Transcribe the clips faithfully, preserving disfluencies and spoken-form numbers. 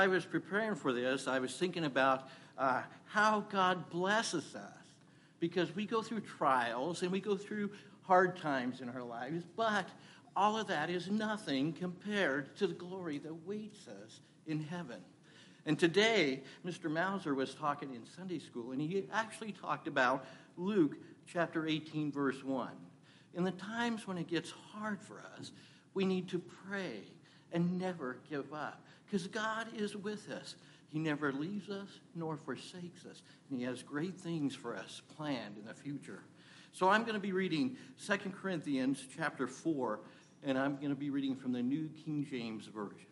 I was preparing for this, I was thinking about uh, how God blesses us, because we go through trials and we go through hard times in our lives, but all of that is nothing compared to the glory that waits us in heaven. And today, Mister Mauser was talking in Sunday school, and he actually talked about Luke chapter eighteen, verse one. In the times when it gets hard for us, we need to pray and never give up, because God is with us. He never leaves us nor forsakes us, and he has great things for us planned in the future. So I'm going to be reading Second Corinthians chapter four, and I'm going to be reading from the New King James Version.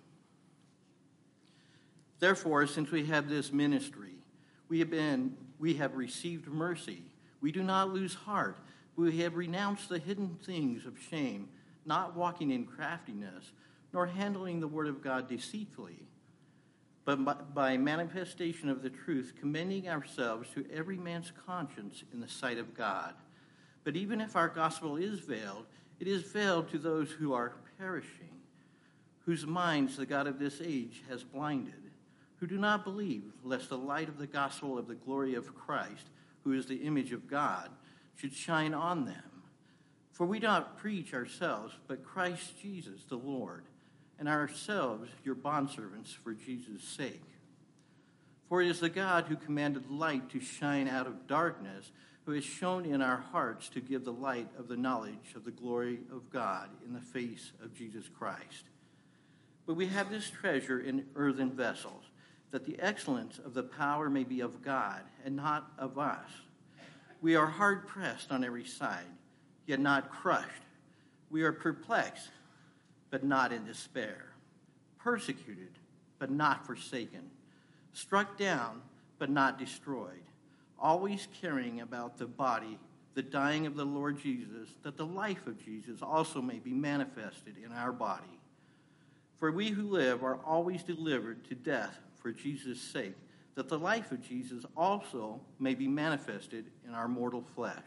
Therefore, since we have this ministry, we have been, we have received mercy. We do not lose heart. We have renounced the hidden things of shame, not walking in craftiness, nor handling the word of God deceitfully, but by, by manifestation of the truth, commending ourselves to every man's conscience in the sight of God. But even if our gospel is veiled, it is veiled to those who are perishing, whose minds the God of this age has blinded, who do not believe, lest the light of the gospel of the glory of Christ, who is the image of God, should shine on them. For we do not preach ourselves, but Christ Jesus the Lord, and ourselves your bondservants for Jesus' sake. For it is the God who commanded light to shine out of darkness, who has shown in our hearts to give the light of the knowledge of the glory of God in the face of Jesus Christ. But we have this treasure in earthen vessels, that the excellence of the power may be of God and not of us. We are hard-pressed on every side, yet not crushed. We are perplexed, but not in despair. Persecuted, but not forsaken. Struck down, but not destroyed. Always carrying about the body the dying of the Lord Jesus, that the life of Jesus also may be manifested in our body. For we who live are always delivered to death for Jesus' sake, that the life of Jesus also may be manifested in our mortal flesh.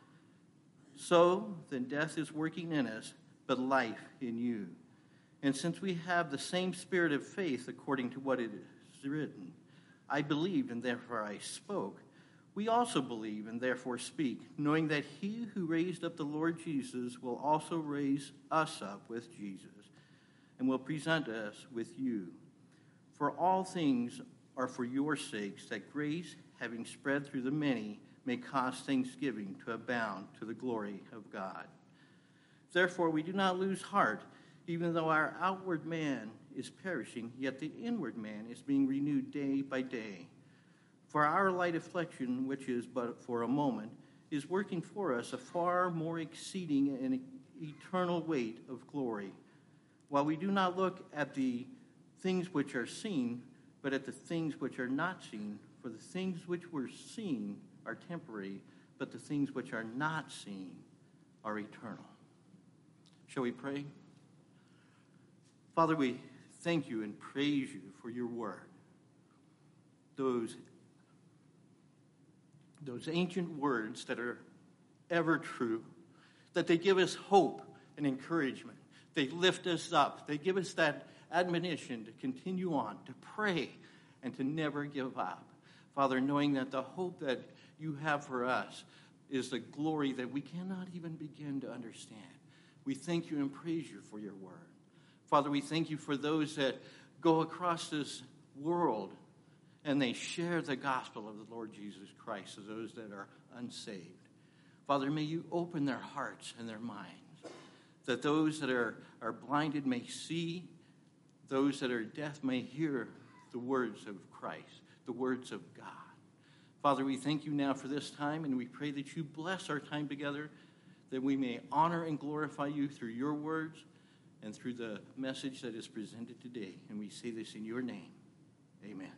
So then death is working in us, but life in you. And since we have the same spirit of faith according to what it is written, I believed and therefore I spoke, we also believe and therefore speak, knowing that he who raised up the Lord Jesus will also raise us up with Jesus, and will present us with you. For all things are for your sakes, that grace, having spread through the many, may cause thanksgiving to abound to the glory of God. Therefore we do not lose heart, even though our outward man is perishing, yet the inward man is being renewed day by day. For our light affliction, which is but for a moment, is working for us a far more exceeding and eternal weight of glory, while we do not look at the things which are seen, but at the things which are not seen. For the things which were seen are temporary, but the things which are not seen are eternal. Shall we pray? Father, we thank you and praise you for your word. Those, those ancient words that are ever true, that they give us hope and encouragement. They lift us up. They give us that admonition to continue on, to pray, and to never give up. Father, knowing that the hope that you have for us is the glory that we cannot even begin to understand. We thank you and praise you for your word. Father, we thank you for those that go across this world and they share the gospel of the Lord Jesus Christ to those that are unsaved. Father, may you open their hearts and their minds, that those that are, are blinded may see, those that are deaf may hear the words of Christ, the words of God. Father, we thank you now for this time, and we pray that you bless our time together, that we may honor and glorify you through your words and through the message that is presented today. And we say this in your name. Amen.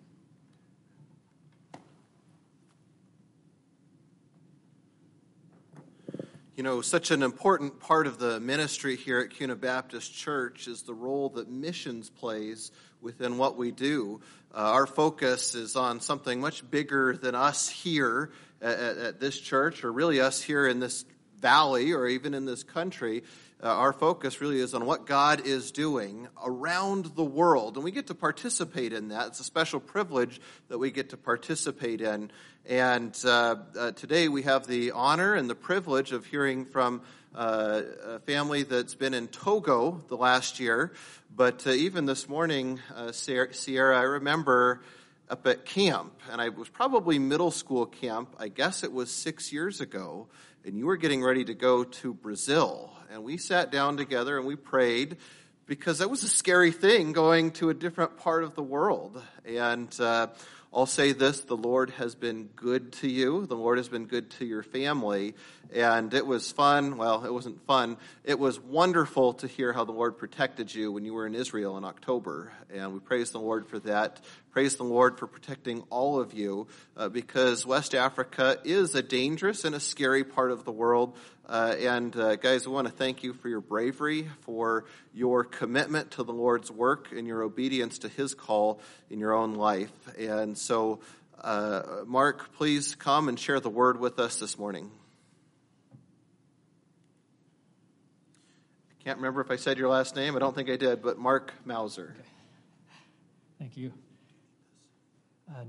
You know, such an important part of the ministry here at Kuna Baptist Church is the role that missions plays within what we do. Uh, our focus is on something much bigger than us here at, at this church, or really us here in this valley or even in this country. uh, our focus really is on what God is doing around the world. And we get to participate in that. It's a special privilege that we get to participate in. And uh, uh, today we have the honor and the privilege of hearing from uh, a family that's been in Togo the last year. But uh, even this morning, uh, Sierra, I remember up at camp, and I was probably middle school camp, I guess it was six years ago, and you were getting ready to go to Brazil. And we sat down together and we prayed, because that was a scary thing, going to a different part of the world. And uh, I'll say this, the Lord has been good to you. The Lord has been good to your family. And it was fun. Well, it wasn't fun. It was wonderful to hear how the Lord protected you when you were in Israel in October. And we praise the Lord for that. Praise the Lord for protecting all of you, uh, because West Africa is a dangerous and a scary part of the world. Uh, and uh, guys, we want to thank you for your bravery, for your commitment to the Lord's work, and your obedience to His call in your own life. And so, uh, Mark, please come and share the word with us this morning. I can't remember if I said your last name. I don't think I did, but Mark Mauser. Okay. Thank you. Uh,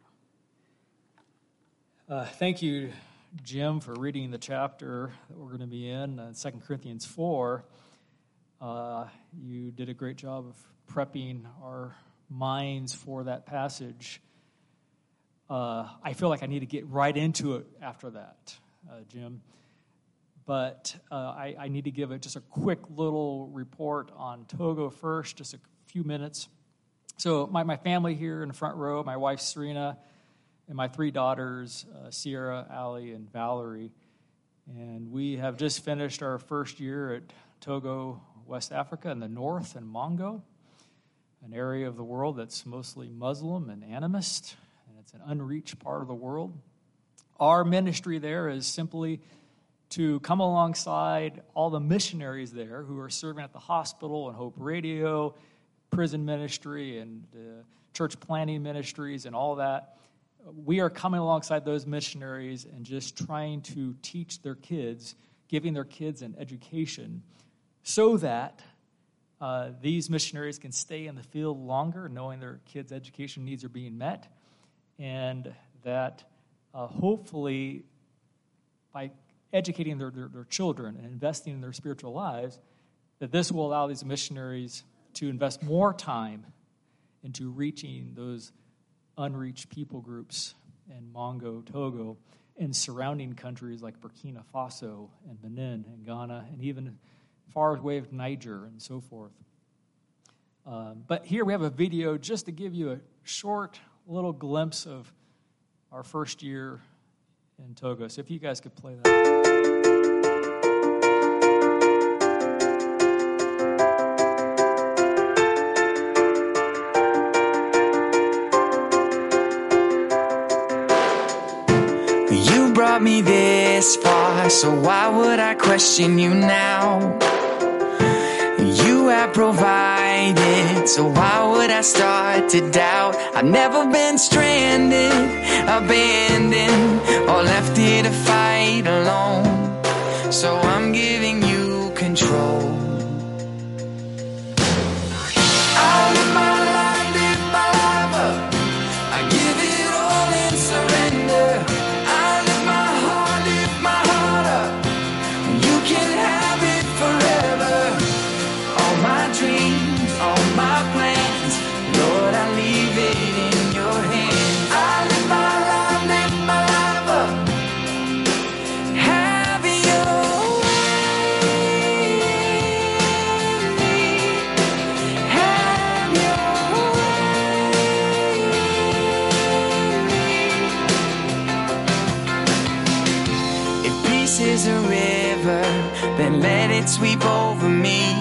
no. Uh, thank you, Jim, for reading the chapter that we're going to be in, uh, Second Corinthians four. Uh, you did a great job of prepping our minds for that passage. Uh, I feel like I need to get right into it after that, uh, Jim. But uh, I, I need to give it just a quick little report on Togo first, just a few minutes. So my, my family here in the front row, my wife Serena, and my three daughters, uh, Sierra, Allie, and Valerie. And we have just finished our first year at Togo, West Africa, in the north, in Mongo, an area of the world that's mostly Muslim and animist, and it's an unreached part of the world. Our ministry there is simply to come alongside all the missionaries there who are serving at the hospital and Hope Radio, prison ministry, and uh, church planting ministries and all that. We are coming alongside those missionaries and just trying to teach their kids, giving their kids an education so that uh, these missionaries can stay in the field longer, knowing their kids' education needs are being met, and that uh, hopefully by educating their, their, their children and investing in their spiritual lives, that this will allow these missionaries to invest more time into reaching those unreached people groups in Mongo, Togo, and surrounding countries like Burkina Faso and Benin and Ghana, and even far away of Niger and so forth. Um, but here we have a video just to give you a short little glimpse of our first year in Togo. So if you guys could play that. You brought me this far, so why would I question you now? You have provided, so why would I start to doubt? I've never been stranded, abandoned, or left here to fight alone. So I'm giving you control. I live my life, live my life up. I give it all in surrender. I live my heart, live my heart up. You can have it forever. All my dreams, all my plans, Lord, I leave it in your hands. I live my life, live my life up. Have your way in me. Have your way in me. If peace is a river, then let it sweep over me.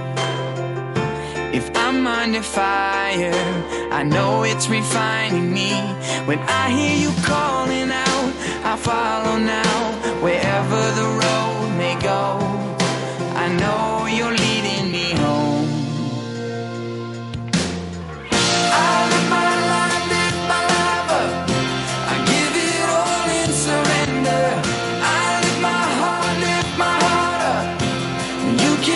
If I'm under fire, I know it's refining me. When I hear you calling out, I follow now. Wherever the road may go, I know you're leading me home. I live my life, live my life up. I give it all in surrender. I live my heart, live my heart up. You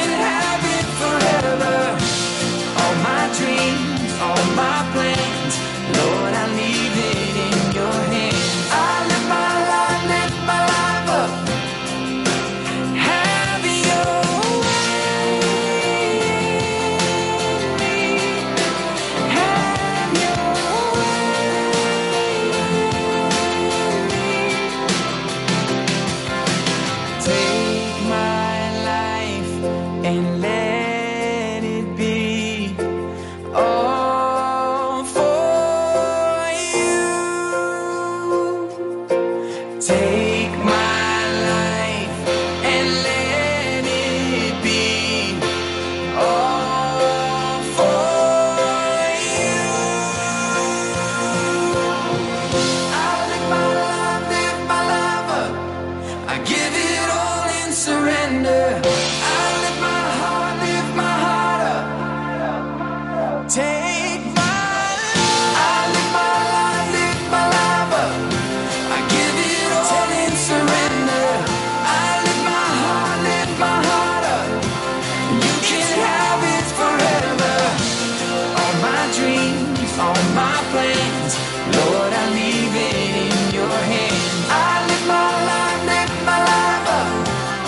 on my plans. Lord, I leave it in your hands. I live my life, live my life up.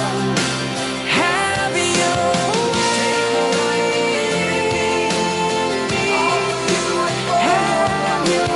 Have your way. Have your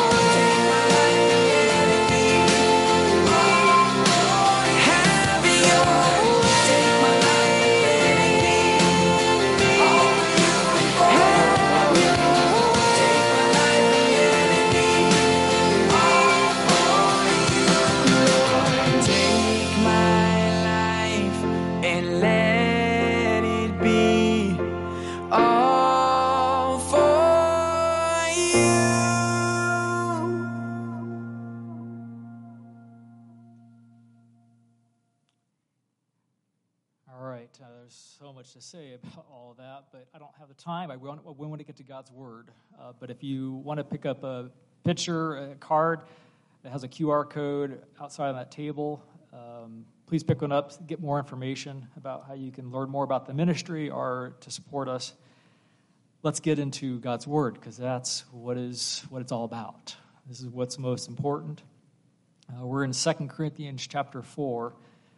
Uh, there's so much to say about all of that, but I don't have the time. I want, we want to get to God's Word. Uh, but if you want to pick up a picture, a card that has a Q R code outside of that table, um, please pick one up, get more information about how you can learn more about the ministry or to support us. Let's get into God's Word, because that's what is what it's all about. This is what's most important. Uh, we're in Second Corinthians chapter four.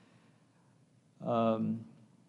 Um...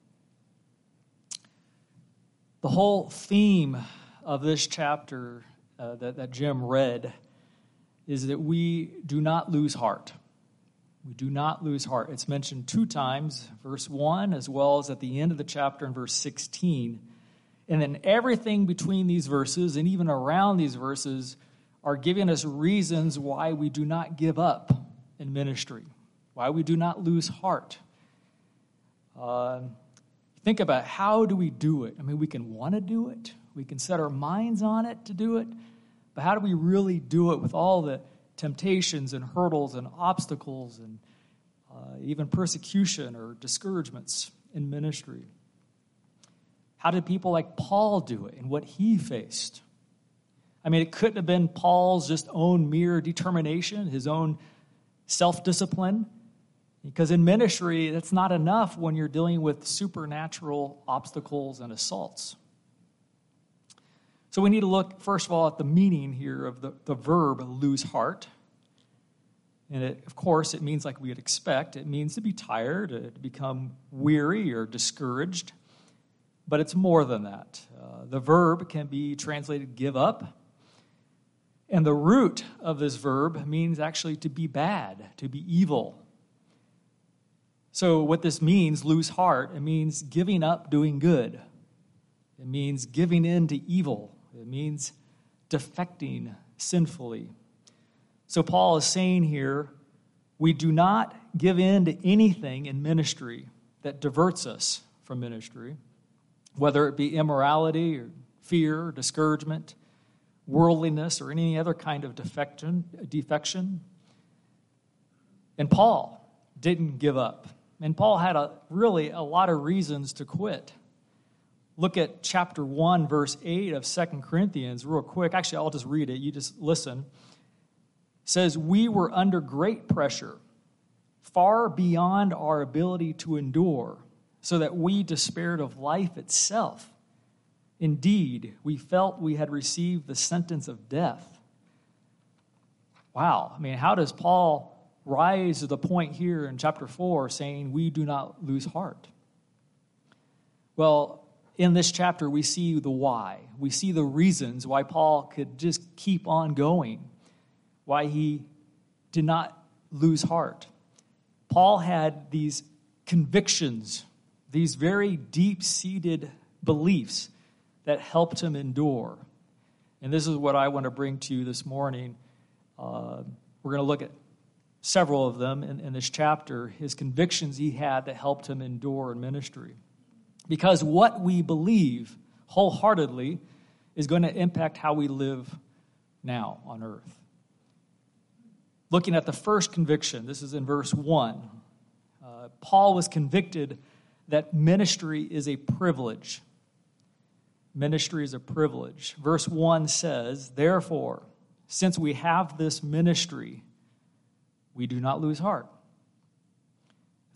The whole theme of this chapter uh, that, that Jim read is that we do not lose heart. We do not lose heart. It's mentioned two times, verse one, as well as at the end of the chapter in verse sixteen. And then everything between these verses and even around these verses are giving us reasons why we do not give up in ministry, why we do not lose heart. Uh, Think about how do we do it? I mean, we can want to do it. We can set our minds on it to do it. But how do we really do it with all the temptations and hurdles and obstacles and uh, even persecution or discouragements in ministry? How did people like Paul do it and what he faced? I mean, it couldn't have been Paul's just own mere determination, his own self-discipline. Because in ministry, that's not enough when you're dealing with supernatural obstacles and assaults. So we need to look, first of all, at the meaning here of the, the verb lose heart. And it, of course, it means like we'd expect. It means to be tired, to become weary or discouraged. But it's more than that. Uh, the verb can be translated give up. And the root of this verb means actually to be bad, to be evil. So what this means, lose heart, it means giving up doing good. It means giving in to evil. It means defecting sinfully. So Paul is saying here, we do not give in to anything in ministry that diverts us from ministry, whether it be immorality or fear, or discouragement, worldliness, or any other kind of defection. defection. And Paul didn't give up. And Paul had a really a lot of reasons to quit. Look at chapter one, verse eight of Second Corinthians real quick. Actually, I'll just read it. You just listen. It says, we were under great pressure, far beyond our ability to endure, so that we despaired of life itself. Indeed, we felt we had received the sentence of death. Wow. I mean, how does Paul rise to the point here in chapter four saying we do not lose heart? Well, in this chapter, we see the why. We see the reasons why Paul could just keep on going, why he did not lose heart. Paul had these convictions, these very deep-seated beliefs that helped him endure. And this is what I want to bring to you this morning. Uh, we're going to look at several of them in, in this chapter, his convictions he had that helped him endure in ministry. Because what we believe wholeheartedly is going to impact how we live now on earth. Looking at the first conviction, this is in verse one. Uh, Paul was convicted that ministry is a privilege. Ministry is a privilege. Verse one says, therefore, since we have this ministry, we do not lose heart.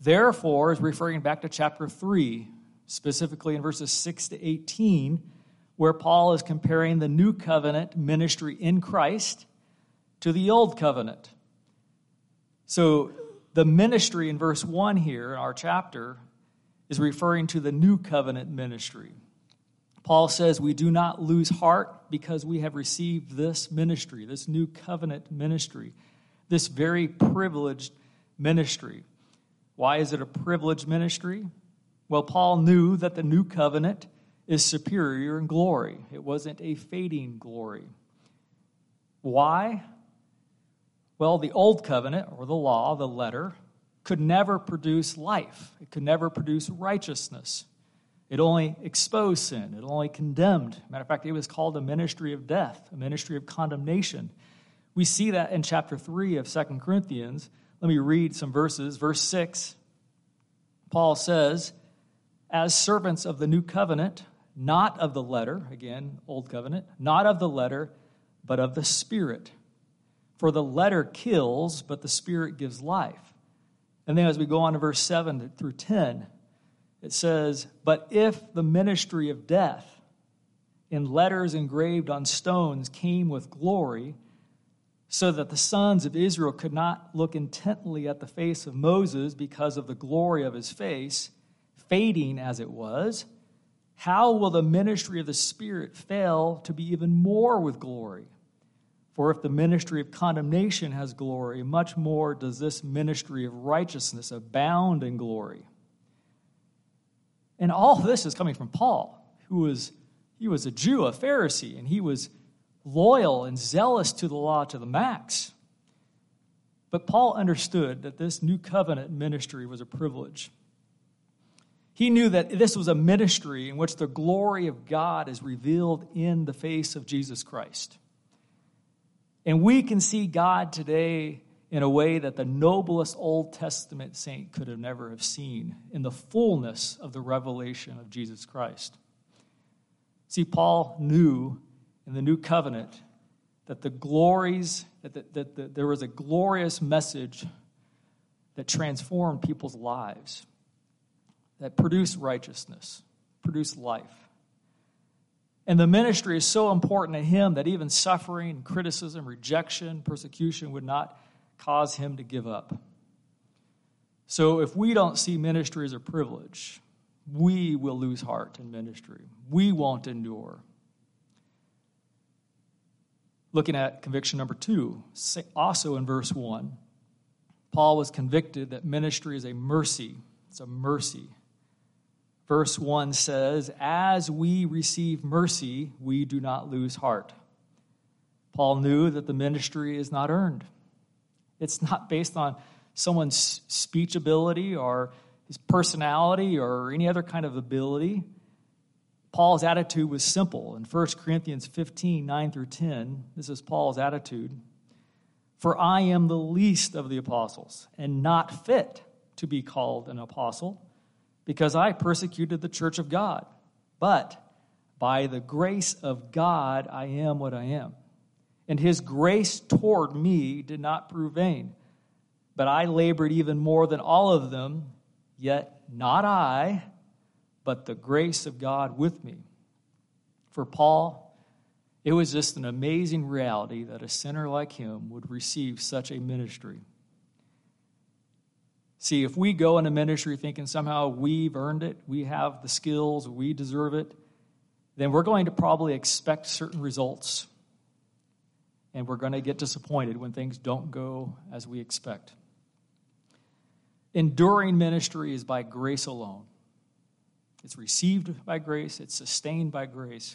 Therefore is referring back to chapter three, specifically in verses six to eighteen, where Paul is comparing the new covenant ministry in Christ to the old covenant. So the ministry in verse one here in our chapter is referring to the new covenant ministry. Paul says we do not lose heart because we have received this ministry, this new covenant ministry, this very privileged ministry. Why is it a privileged ministry? Well, Paul knew that the new covenant is superior in glory. It wasn't a fading glory. Why? Well, the old covenant, or the law, the letter, could never produce life. It could never produce righteousness. It only exposed sin. It only condemned. Matter of fact, it was called a ministry of death, a ministry of condemnation. We see that in chapter three of Second Corinthians. Let me read some verses. Verse six, Paul says, as servants of the new covenant, not of the letter, again, old covenant, not of the letter, but of the Spirit. For the letter kills, but the Spirit gives life. And then as we go on to verse seven through ten, it says, but if the ministry of death in letters engraved on stones came with glory, so that the sons of Israel could not look intently at the face of Moses because of the glory of his face, fading as it was, how will the ministry of the Spirit fail to be even more with glory? For if the ministry of condemnation has glory, much more does this ministry of righteousness abound in glory. And all this is coming from Paul, who was, he was a Jew, a Pharisee, and he was loyal and zealous to the law to the max. But Paul understood that this new covenant ministry was a privilege. He knew that this was a ministry in which the glory of God is revealed in the face of Jesus Christ. And we can see God today in a way that the noblest Old Testament saint could have never have seen in the fullness of the revelation of Jesus Christ. See, Paul knew in the new covenant that the glories, that, the, that the, there was a glorious message that transformed people's lives, that produced righteousness, produced life. And the ministry is so important to him that even suffering, criticism, rejection, persecution would not cause him to give up. So if we don't see ministry as a privilege, we will lose heart in ministry. We won't endure. Looking at conviction number two, also in verse one, Paul was convicted that ministry is a mercy. It's a mercy. Verse one says, as we receive mercy, we do not lose heart. Paul knew that the ministry is not earned. It's not based on someone's speech ability or his personality or any other kind of ability. Paul's attitude was simple. In First Corinthians fifteen, nine through ten, this is Paul's attitude. For I am the least of the apostles and not fit to be called an apostle, because I persecuted the church of God. But by the grace of God, I am what I am. And his grace toward me did not prove vain. But I labored even more than all of them, yet not I, but the grace of God with me. For Paul, it was just an amazing reality that a sinner like him would receive such a ministry. See, if we go into ministry thinking somehow we've earned it, we have the skills, we deserve it, then we're going to probably expect certain results. And we're going to get disappointed when things don't go as we expect. Enduring ministry is by grace alone. It's received by grace. It's sustained by grace.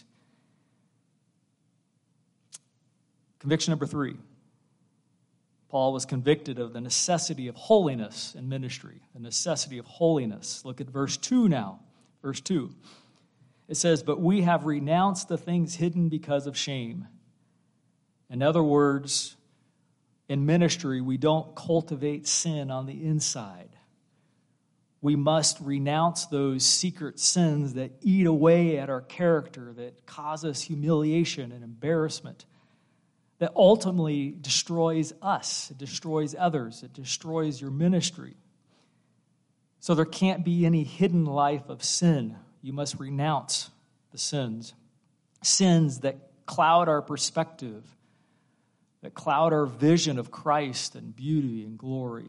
Conviction number three. Paul was convicted of the necessity of holiness in ministry, the necessity of holiness. Look at verse two now. Verse two. It says, but we have renounced the things hidden because of shame. In other words, in ministry, we don't cultivate sin on the inside. We must renounce those secret sins that eat away at our character, that cause us humiliation and embarrassment, that ultimately destroys us, it destroys others, it destroys your ministry. So there can't be any hidden life of sin. You must renounce the sins. sins that cloud our perspective, that cloud our vision of Christ and beauty and glory.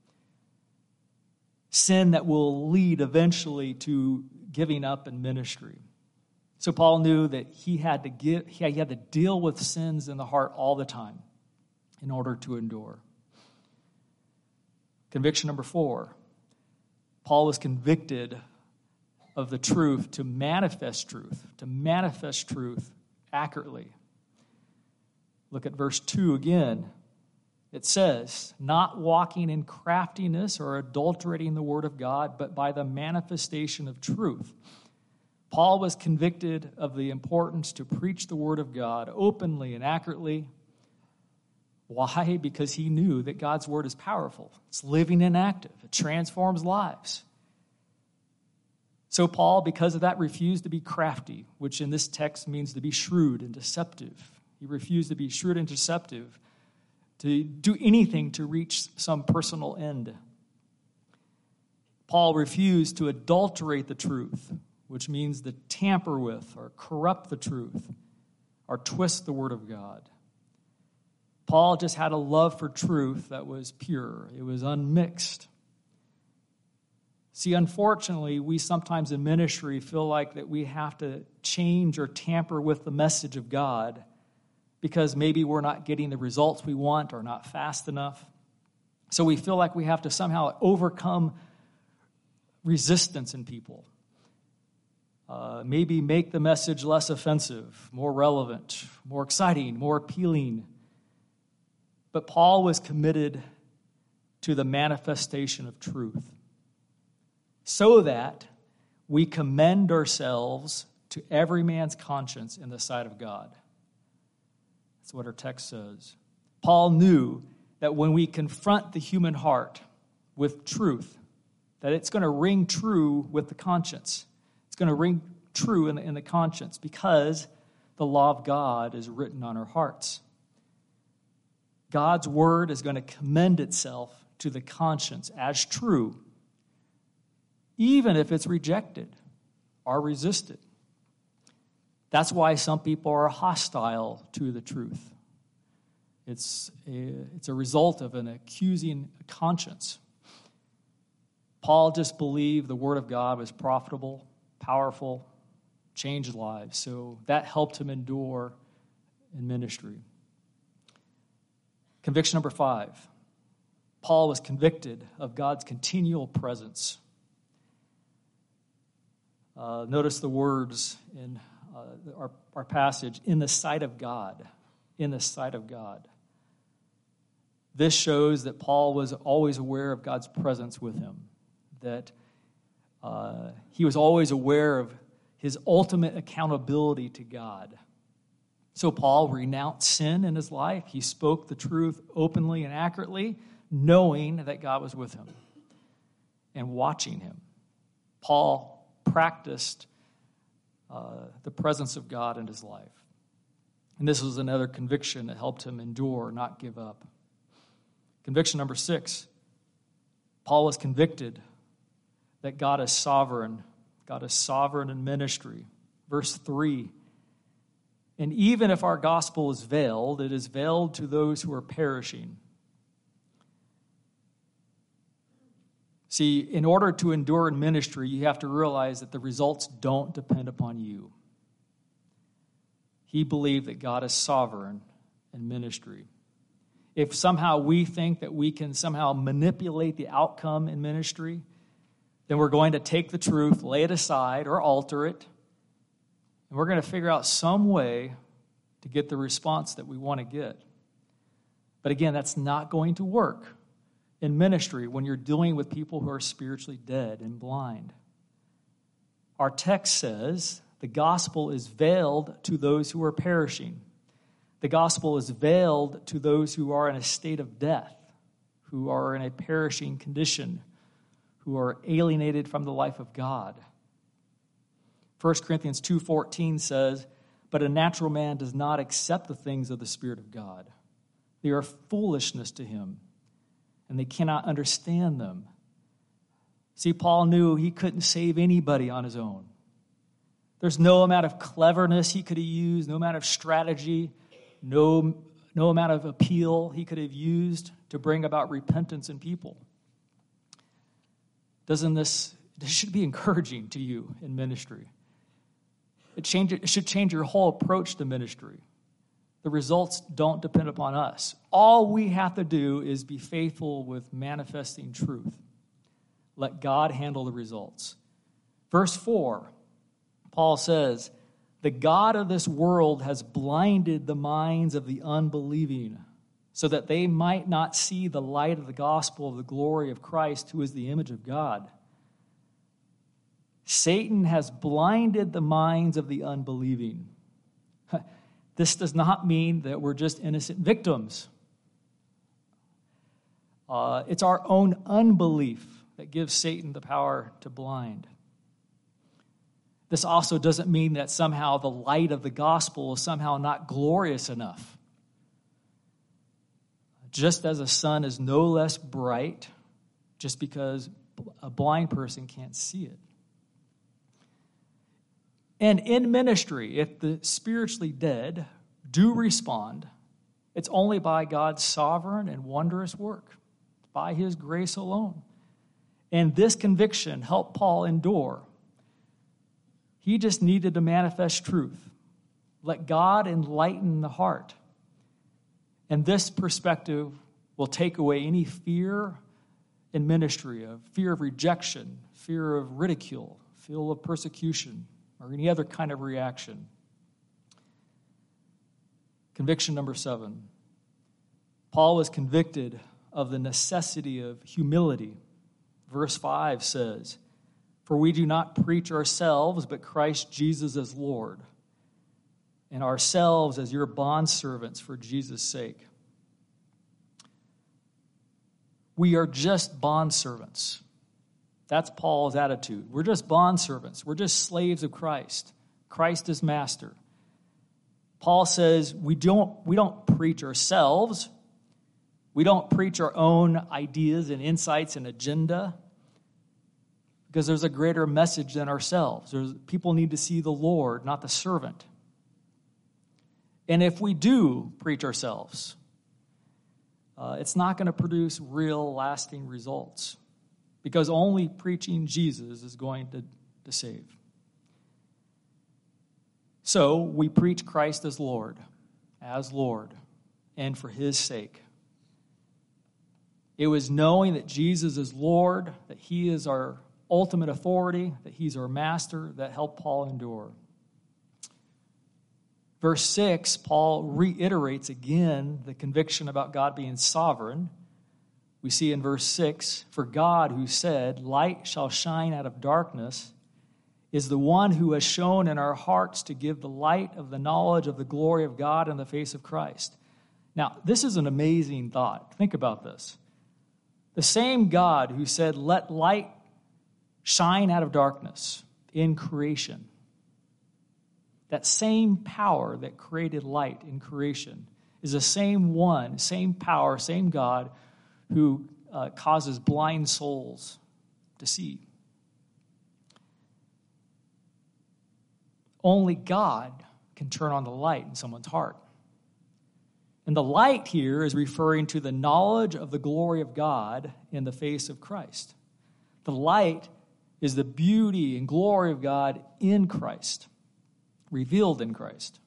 Sin that will lead eventually to giving up in ministry. So Paul knew that he had to give, he had to deal with sins in the heart all the time in order to endure. Conviction number four. Paul was convicted of the truth to manifest truth, to manifest truth accurately. Look at verse two again. It says, not walking in craftiness or adulterating the word of God, but by the manifestation of truth. Paul was convicted of the importance to preach the word of God openly and accurately. Why? Because he knew that God's word is powerful. It's living and active. It transforms lives. So Paul, because of that, refused to be crafty, which in this text means to be shrewd and deceptive. He refused to be shrewd and deceptive, to do anything to reach some personal end. Paul refused to adulterate the truth, which means to tamper with or corrupt the truth or twist the word of God. Paul just had a love for truth that was pure. It was unmixed. See, unfortunately, we sometimes in ministry feel like that we have to change or tamper with the message of God because maybe we're not getting the results we want or not fast enough. So we feel like we have to somehow overcome resistance in people. Uh, maybe make the message less offensive, more relevant, more exciting, more appealing. But Paul was committed to the manifestation of truth so that we commend ourselves to every man's conscience in the sight of God. That's what our text says. Paul knew that when we confront the human heart with truth, that it's going to ring true with the conscience. It's going to ring true in the, in the conscience because the law of God is written on our hearts. God's word is going to commend itself to the conscience as true, even if it's rejected or resisted. That's why some people are hostile to the truth. It's a, it's a result of an accusing conscience. Paul just believed the word of God was profitable, powerful, changed lives. So that helped him endure in ministry. Conviction number five. Paul was convicted of God's continual presence. Uh, notice the words in uh, our, our passage, in the sight of God. In the sight of God. This shows that Paul was always aware of God's presence with him. That uh, he was always aware of his ultimate accountability to God. So Paul renounced sin in his life. He spoke the truth openly and accurately, knowing that God was with him and watching him. Paul practiced uh, the presence of God in his life. And this was another conviction that helped him endure, not give up. Conviction number six. Paul was convicted that God is sovereign. God is sovereign in ministry. Verse three. And even if our gospel is veiled, it is veiled to those who are perishing. See, in order to endure in ministry, you have to realize that the results don't depend upon you. He believed that God is sovereign in ministry. If somehow we think that we can somehow manipulate the outcome in ministry, then we're going to take the truth, lay it aside, or alter it, and we're going to figure out some way to get the response that we want to get. But again, that's not going to work in ministry when you're dealing with people who are spiritually dead and blind. Our text says the gospel is veiled to those who are perishing. The gospel is veiled to those who are in a state of death, who are in a perishing condition, who are alienated from the life of God. First Corinthians two fourteen says, but a natural man does not accept the things of the Spirit of God. They are foolishness to him, and they cannot understand them. See, Paul knew he couldn't save anybody on his own. There's no amount of cleverness he could have used, no amount of strategy, no, no amount of appeal he could have used to bring about repentance in people. Doesn't this, this should be encouraging to you in ministry. It, change, it should change your whole approach to ministry. The results don't depend upon us. All we have to do is be faithful with manifesting truth. Let God handle the results. Verse four, Paul says, the God of this world has blinded the minds of the unbelieving, so that they might not see the light of the gospel of the glory of Christ, who is the image of God. Satan has blinded the minds of the unbelieving. This does not mean that we're just innocent victims. Uh, it's our own unbelief that gives Satan the power to blind. This also doesn't mean that somehow the light of the gospel is somehow not glorious enough. Just as a sun is no less bright just because a blind person can't see it. And in ministry, if the spiritually dead do respond, it's only by God's sovereign and wondrous work, by his grace alone. And this conviction helped Paul endure. He just needed to manifest truth. Let God enlighten the heart. And this perspective will take away any fear in ministry, of fear of rejection, fear of ridicule, fear of persecution, or any other kind of reaction. Conviction number seven. Paul was convicted of the necessity of humility. Verse five says, for we do not preach ourselves, but Christ Jesus as Lord, and ourselves as your bondservants for Jesus' sake. We are just bondservants. That's Paul's attitude. We're just bondservants. We're just slaves of Christ. Christ is master. Paul says we don't, we don't preach ourselves. We don't preach our own ideas and insights and agenda, because there's a greater message than ourselves. There's, people need to see the Lord, not the servant. And if we do preach ourselves, uh, it's not going to produce real, lasting results, because only preaching Jesus is going to, to save. So we preach Christ as Lord, as Lord, and for his sake. It was knowing that Jesus is Lord, that he is our ultimate authority, that he's our master, that helped Paul endure. Verse six, Paul reiterates again the conviction about God being sovereign. We see in verse six, for God who said, light shall shine out of darkness, is the one who has shown in our hearts to give the light of the knowledge of the glory of God in the face of Christ. Now, this is an amazing thought. Think about this. The same God who said, let light shine out of darkness in creation. That same power that created light in creation is the same one, same power, same God who uh, causes blind souls to see. Only God can turn on the light in someone's heart. And the light here is referring to the knowledge of the glory of God in the face of Christ. The light is the beauty and glory of God in Christ, revealed in Christ.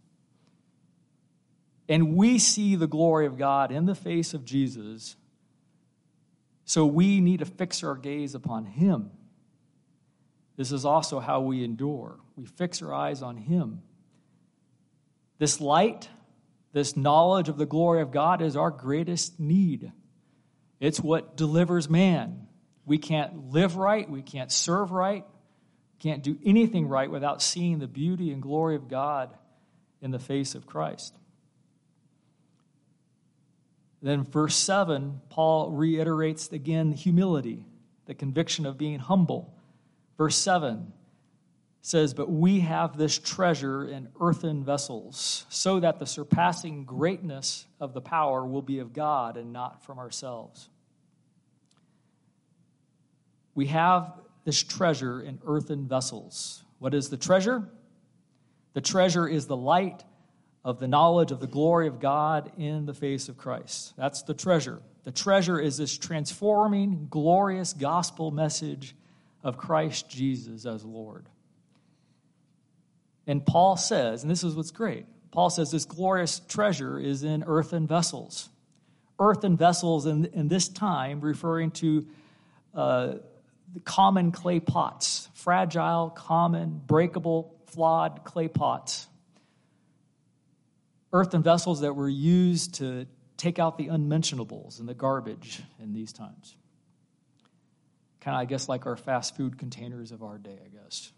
And we see the glory of God in the face of Jesus, so we need to fix our gaze upon him. This is also how we endure. We fix our eyes on him. This light, this knowledge of the glory of God is our greatest need. It's what delivers man. We can't live right. We can't serve right. Can't do anything right without seeing the beauty and glory of God in the face of Christ. Then verse seven, Paul reiterates again humility, the conviction of being humble. Verse seven says, but we have this treasure in earthen vessels, so that the surpassing greatness of the power will be of God and not from ourselves. We have this treasure in earthen vessels. What is the treasure? The treasure is the light of the knowledge of the glory of God in the face of Christ. That's the treasure. The treasure is this transforming, glorious gospel message of Christ Jesus as Lord. And Paul says, and this is what's great, Paul says this glorious treasure is in earthen vessels. Earthen vessels in, in this time referring to uh, the common clay pots, fragile, common, breakable, flawed clay pots. Earthen vessels that were used to take out the unmentionables and the garbage in these times. Kind of, I guess, like our fast food containers of our day, I guess.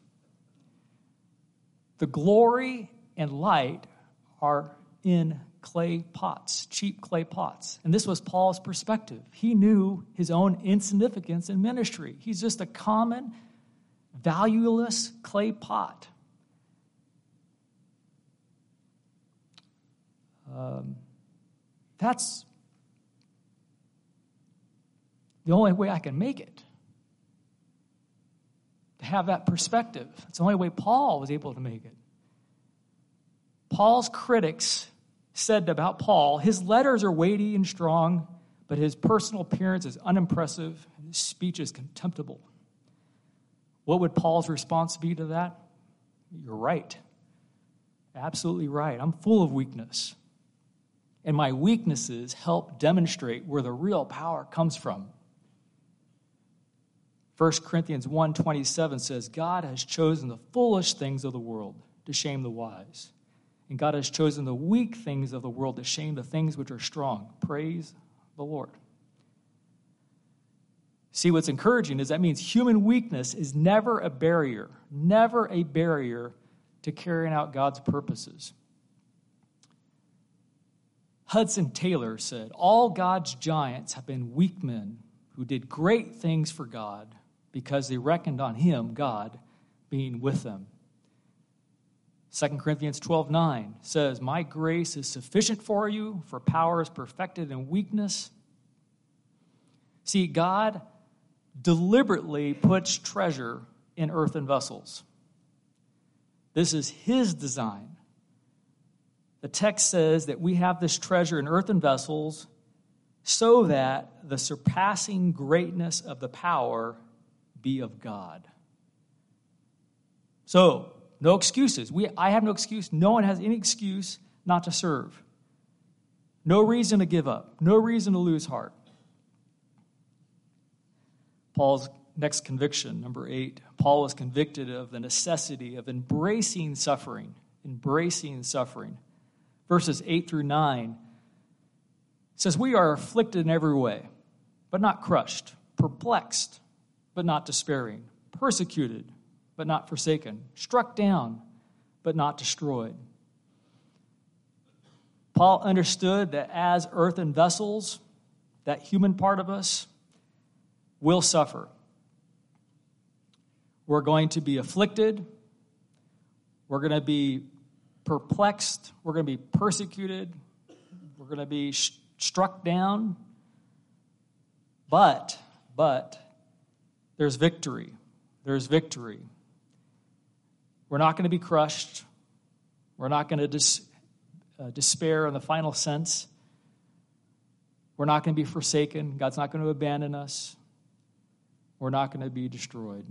The glory and light are in clay pots, cheap clay pots. And this was Paul's perspective. He knew his own insignificance in ministry. He's just a common, valueless clay pot. Um, that's the only way I can make it. To have that perspective. It's the only way Paul was able to make it. Paul's critics said about Paul, his letters are weighty and strong, but his personal appearance is unimpressive, and his speech is contemptible. What would Paul's response be to that? You're right. Absolutely right. I'm full of weakness. And my weaknesses help demonstrate where the real power comes from. First Corinthians one twenty-seven says, God has chosen the foolish things of the world to shame the wise. And God has chosen the weak things of the world to shame the things which are strong. Praise the Lord. See, what's encouraging is that means human weakness is never a barrier, never a barrier to carrying out God's purposes. Hudson Taylor said, all God's giants have been weak men who did great things for God because they reckoned on him, God, being with them. Second Corinthians twelve nine says, my grace is sufficient for you, for power is perfected in weakness. See, God deliberately puts treasure in earthen vessels. This is his design. The text says that we have this treasure in earthen vessels so that the surpassing greatness of the power be of God. So, no excuses. We, I have no excuse. No one has any excuse not to serve. No reason to give up. No reason to lose heart. Paul's next conviction, number eight. Paul was convicted of the necessity of embracing suffering. Embracing suffering. Verses eight through nine says, we are afflicted in every way, but not crushed. Perplexed, but not despairing. Persecuted, but not forsaken, struck down, but not destroyed. Paul understood that as earthen vessels, that human part of us will suffer. We're going to be afflicted. We're going to be perplexed. We're going to be persecuted. We're going to be sh- struck down. But, but, there's victory. There's victory. We're not going to be crushed. We're not going to dis, uh, despair in the final sense. We're not going to be forsaken. God's not going to abandon us. We're not going to be destroyed.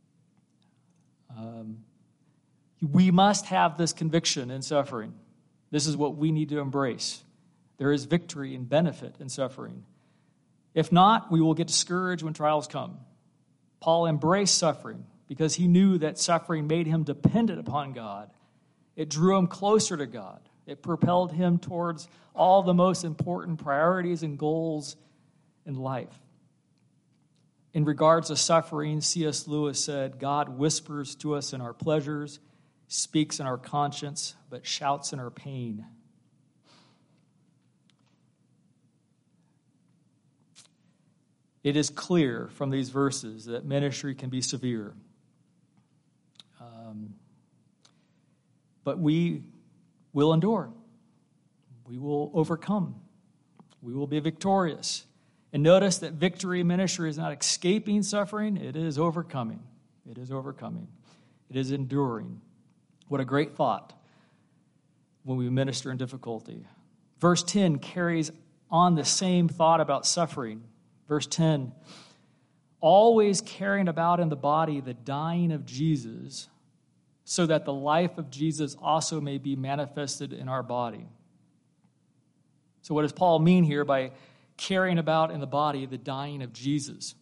Um, we must have this conviction in suffering. This is what we need to embrace. There is victory and benefit in suffering. If not, we will get discouraged when trials come. Paul embraced suffering because he knew that suffering made him dependent upon God. It drew him closer to God. It propelled him towards all the most important priorities and goals in life. In regards to suffering, C S Lewis said, God whispers to us in our pleasures, speaks in our conscience, but shouts in our pain. It is clear from these verses that ministry can be severe. Um, but we will endure. We will overcome. We will be victorious. And notice that victory in ministry is not escaping suffering. It is overcoming. It is overcoming. It is enduring. What a great thought when we minister in difficulty. Verse ten carries on the same thought about suffering. Verse ten, always carrying about in the body the dying of Jesus, so that the life of Jesus also may be manifested in our body. So what does Paul mean here by carrying about in the body the dying of Jesus?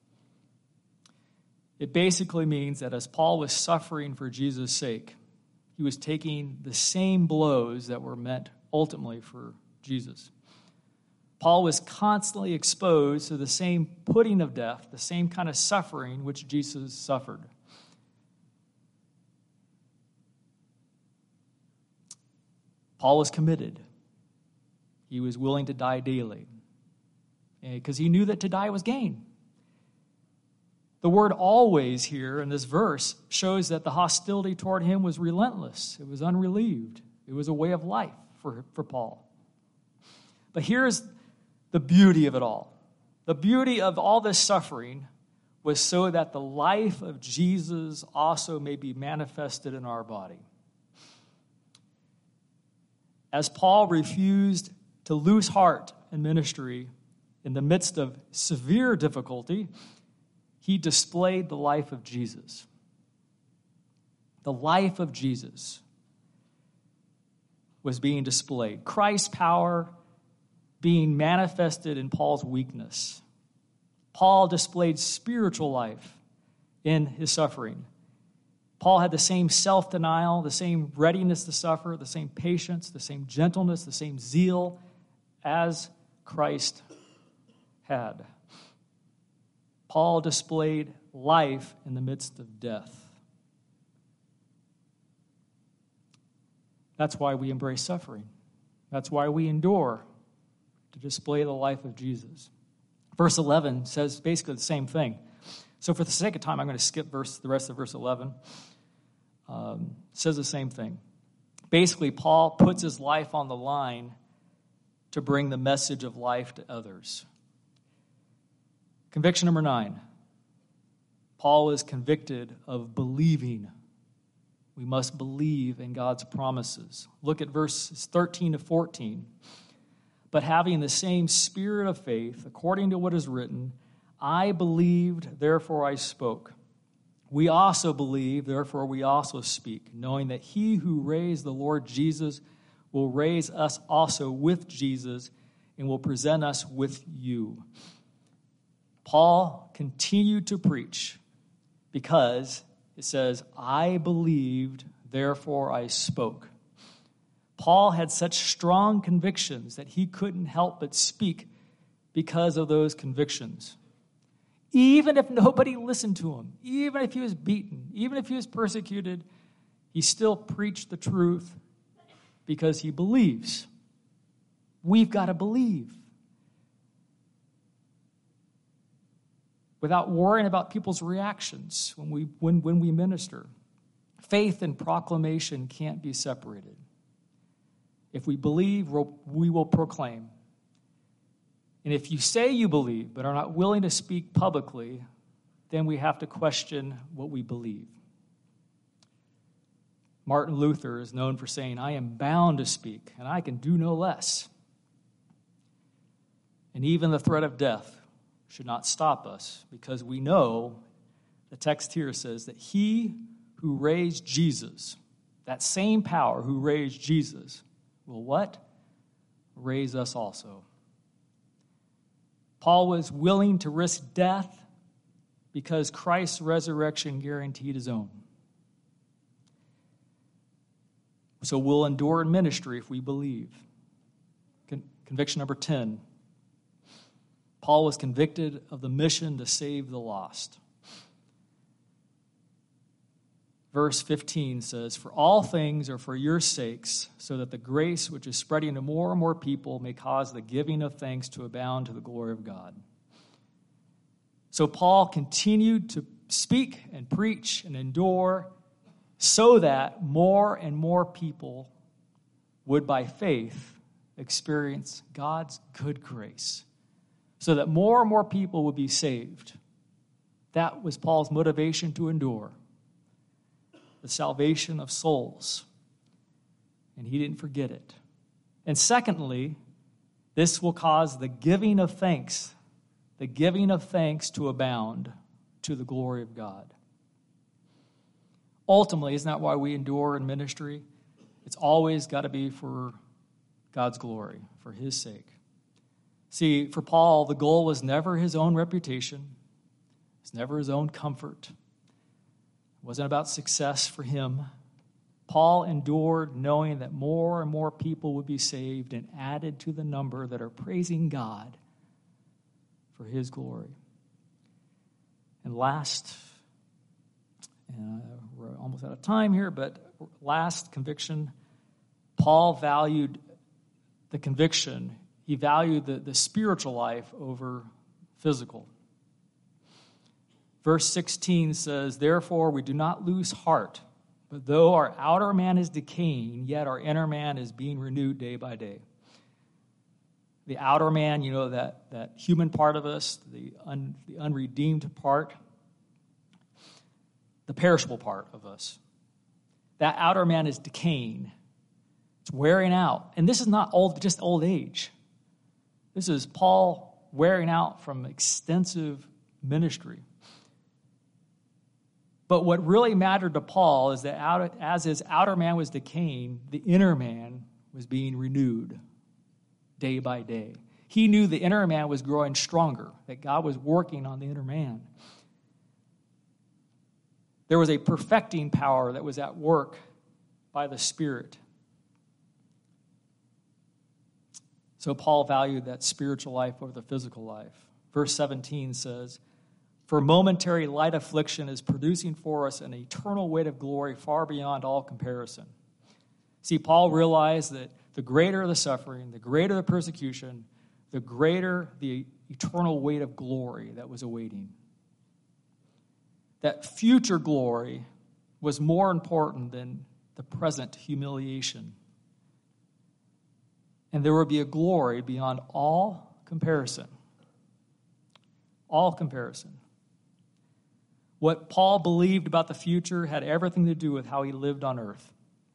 It basically means that as Paul was suffering for Jesus' sake, he was taking the same blows that were meant ultimately for Jesus. Paul was constantly exposed to the same putting of death, the same kind of suffering which Jesus suffered. Paul was committed. He was willing to die daily because he knew that to die was gain. The word always here in this verse shows that the hostility toward him was relentless. It was unrelieved. It was a way of life for, for Paul. But here's the beauty of it all. The beauty of all this suffering was so that the life of Jesus also may be manifested in our body. As Paul refused to lose heart in ministry in the midst of severe difficulty, he displayed the life of Jesus. The life of Jesus was being displayed. Christ's power being manifested in Paul's weakness. Paul displayed spiritual life in his suffering. Paul had the same self-denial, the same readiness to suffer, the same patience, the same gentleness, the same zeal as Christ had. Paul displayed life in the midst of death. That's why we embrace suffering. That's why we endure, to display the life of Jesus. Verse eleven says basically the same thing. So for the sake of time, I'm going to skip verse the rest of verse eleven. Um, says the same thing. Basically, Paul puts his life on the line to bring the message of life to others. Conviction number nine. Paul is convicted of believing. We must believe in God's promises. Look at verses thirteen to fourteen. But having the same spirit of faith, according to what is written, I believed, therefore I spoke. We also believe, therefore we also speak, knowing that he who raised the Lord Jesus will raise us also with Jesus and will present us with you. Paul continued to preach because it says, I believed, therefore I spoke. Paul had such strong convictions that he couldn't help but speak because of those convictions. Even if nobody listened to him, even if he was beaten, even if he was persecuted, he still preached the truth because he believes. We've got to believe. Without worrying about people's reactions when we, when, when we minister. Faith and proclamation can't be separated. If we believe, we will proclaim. And if you say you believe but are not willing to speak publicly, then we have to question what we believe. Martin Luther is known for saying, I am bound to speak, and I can do no less. And even the threat of death should not stop us, because we know, the text here says, that he who raised Jesus, that same power who raised Jesus, will what? Raise us also. Paul was willing to risk death because Christ's resurrection guaranteed his own. So we'll endure in ministry if we believe. Con- conviction number ten. Paul was convicted of the mission to save the lost. Verse fifteen says, for all things are for your sakes, so that the grace which is spreading to more and more people may cause the giving of thanks to abound to the glory of God. So Paul continued to speak and preach and endure so that more and more people would by faith experience God's good grace, so that more and more people would be saved. That was Paul's motivation to endure. the salvation of souls. And he didn't forget it. And secondly, this will cause the giving of thanks, the giving of thanks to abound to the glory of God. Ultimately, isn't that why we endure in ministry? It's always got to be for God's glory, for his sake. See, for Paul, the goal was never his own reputation. It's never his own comfort. It wasn't about success for him. Paul endured knowing that more and more people would be saved and added to the number that are praising God for his glory. And last, and we're almost out of time here, but last conviction, Paul valued the conviction. He valued the, the spiritual life over physical. Verse sixteen says, "Therefore we do not lose heart, but though our outer man is decaying, yet our inner man is being renewed day by day." The outer man, you know, that, that human part of us, the, un, the unredeemed part, the perishable part of us. That outer man is decaying. It's wearing out. And this is not old, just old age. This is Paul wearing out from extensive ministry. But what really mattered to Paul is that out, as his outer man was decaying, the inner man was being renewed day by day. He knew the inner man was growing stronger, that God was working on the inner man. There was a perfecting power that was at work by the Spirit. So Paul valued that spiritual life over the physical life. Verse seventeen says, "For momentary light affliction is producing for us an eternal weight of glory far beyond all comparison." See, Paul realized that the greater the suffering, the greater the persecution, the greater the eternal weight of glory that was awaiting. That future glory was more important than the present humiliation. And there would be a glory beyond all comparison. All comparison. What Paul believed about the future had everything to do with how he lived on earth.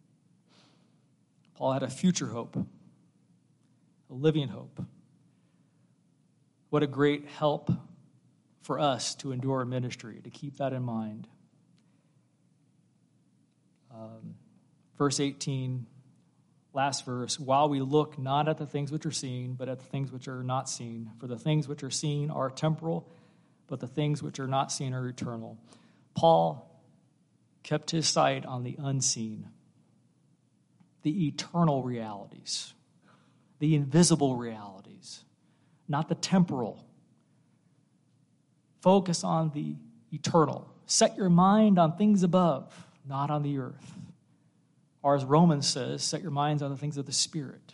Paul had a future hope, a living hope. What a great help for us to endure ministry, to keep that in mind. Um, verse eighteen, last verse, "While we look not at the things which are seen, but at the things which are not seen. For the things which are seen are temporal, but the things which are not seen are eternal." Paul kept his sight on the unseen, the eternal realities, the invisible realities, not the temporal. Focus on the eternal. Set your mind on things above, not on the earth. Or as Romans says, set your minds on the things of the Spirit.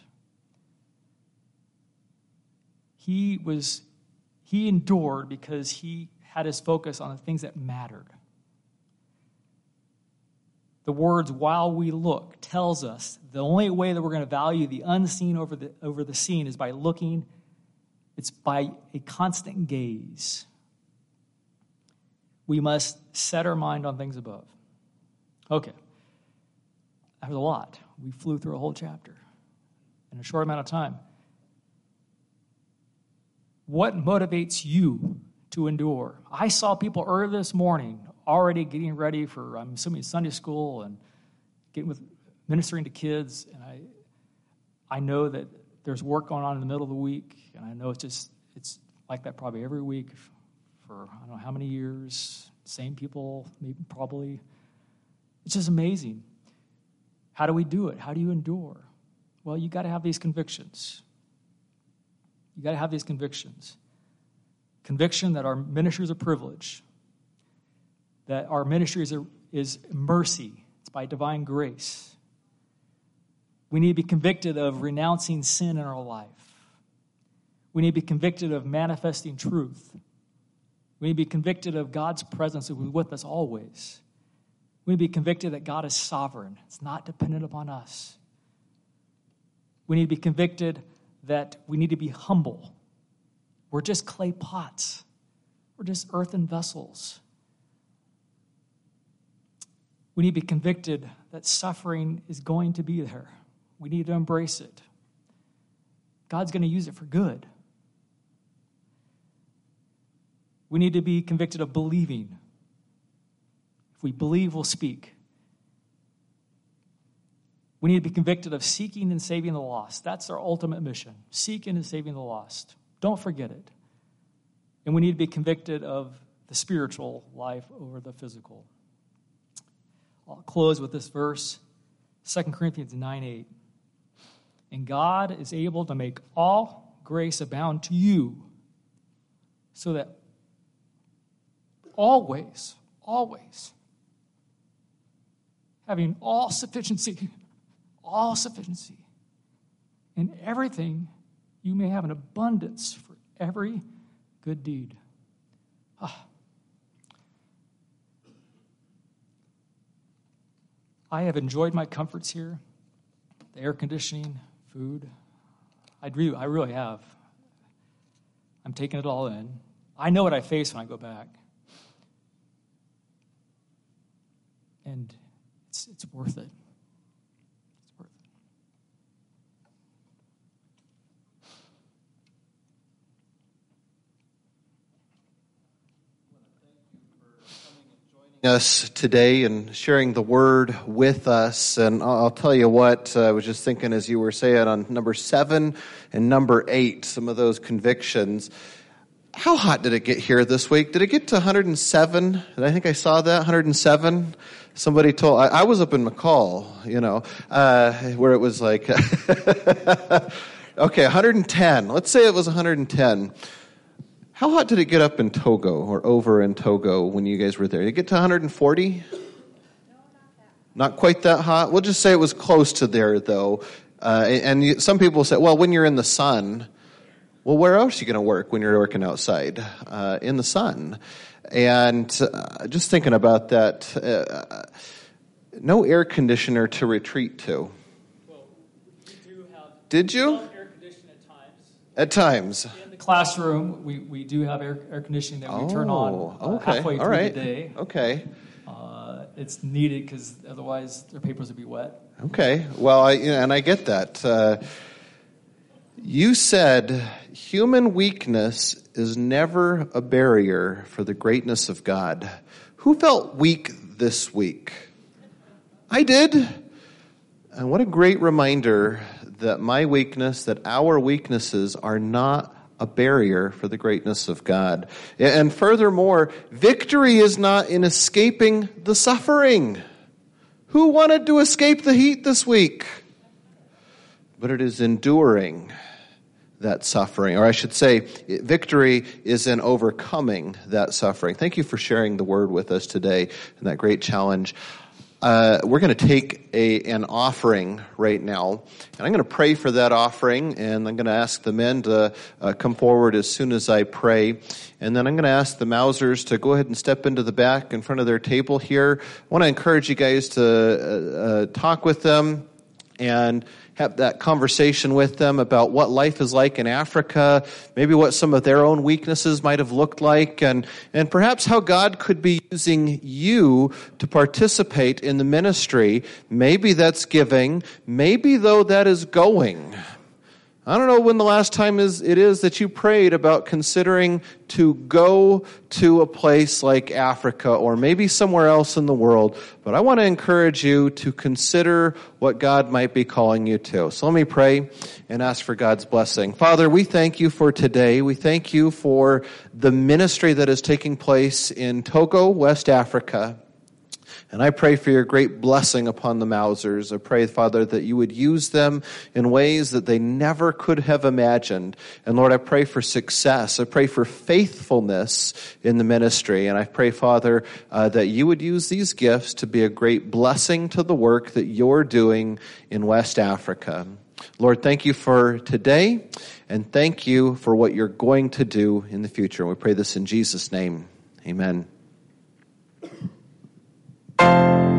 He was, he endured because he had his focus on the things that mattered. The words, "while we look," tells us the only way that we're going to value the unseen over the, over the seen is by looking. It's by a constant gaze. We must set our mind on things above. Okay. That was a lot. We flew through a whole chapter in a short amount of time. What motivates you to endure? I saw people early this morning already getting ready for, I'm assuming, Sunday school and getting with ministering to kids. And I, I know that there's work going on in the middle of the week, and I know it's just it's like that probably every week for I don't know how many years. Same people, maybe probably. It's just amazing. How do we do it? How do you endure? Well, you got to have these convictions. You got to have these convictions. Conviction that our ministry is a privilege, that our ministry is, a, is mercy. It's by divine grace. We need to be convicted of renouncing sin in our life. We need to be convicted of manifesting truth. We need to be convicted of God's presence with us always. We need to be convicted that God is sovereign. It's not dependent upon us. We need to be convicted that we need to be humble. We're just clay pots. We're just earthen vessels. We need to be convicted that suffering is going to be there. We need to embrace it. God's going to use it for good. We need to be convicted of believing. If we believe, we'll speak. We need to be convicted of seeking and saving the lost. That's our ultimate mission, seeking and saving the lost. Don't forget it. And we need to be convicted of the spiritual life over the physical. I'll close with this verse, Second Corinthians nine eight. And God is able to make all grace abound to you, so that always, always, having all sufficiency, all sufficiency in everything, you may have an abundance for every good deed. Ah. I have enjoyed my comforts here, the air conditioning, food. I really, I really have. I'm taking it all in. I know what I face when I go back. And it's it's worth it. It's worth it. Us today and sharing the word with us. And I'll tell you what, uh, I was just thinking as you were saying on number seven and number eight, some of those convictions. How hot did it get here this week? Did it get to one hundred seven? I think I saw that, one hundred seven. Somebody told, I, I was up in McCall, you know, uh, where it was like, okay, one hundred ten. Let's say it was one hundred ten. How hot did it get up in Togo or over in Togo when you guys were there? Did it get to one hundred forty? No, not that. Not quite that hot? We'll just say it was close to there, though. Uh, and you, some people say, well, when you're in the sun, well, where else are you going to work when you're working outside? Uh, in the sun. And uh, just thinking about that, uh, no air conditioner to retreat to. Well, we do have Did you? air conditioning at times. At times. In the classroom, we, we do have air, air conditioning that we Oh, turn on uh, okay. halfway All through right. the day. Okay. Uh, it's needed because otherwise their papers would be wet. Okay. Well, I, you know, and I get that. Uh, you said human weakness is never a barrier for the greatness of God. Who felt weak this week? I did. And what a great reminder that my weakness, that our weaknesses are not a barrier for the greatness of God. And furthermore, victory is not in escaping the suffering. Who wanted to escape the heat this week? But it is enduring that suffering. Or I should say, victory is in overcoming that suffering. Thank you for sharing the word with us today and that great challenge. Uh, we're going to take a an offering right now, and I'm going to pray for that offering, and I'm going to ask the men to uh, come forward as soon as I pray, and then I'm going to ask the Mausers to go ahead and step into the back in front of their table here. I want to encourage you guys to uh, uh, talk with them and have that conversation with them about what life is like in Africa, maybe what some of their own weaknesses might have looked like, and, and perhaps how God could be using you to participate in the ministry. Maybe that's giving. Maybe, though, that is going. I don't know when the last time is it is that you prayed about considering to go to a place like Africa or maybe somewhere else in the world, but I want to encourage you to consider what God might be calling you to. So let me pray and ask for God's blessing. Father, we thank you for today. We thank you for the ministry that is taking place in Togo, West Africa. And I pray for your great blessing upon the Mausers. I pray, Father, that you would use them in ways that they never could have imagined. And Lord, I pray for success. I pray for faithfulness in the ministry. And I pray, Father, uh, that you would use these gifts to be a great blessing to the work that you're doing in West Africa. Lord, thank you for today, and thank you for what you're going to do in the future. And we pray this in Jesus' name. Amen.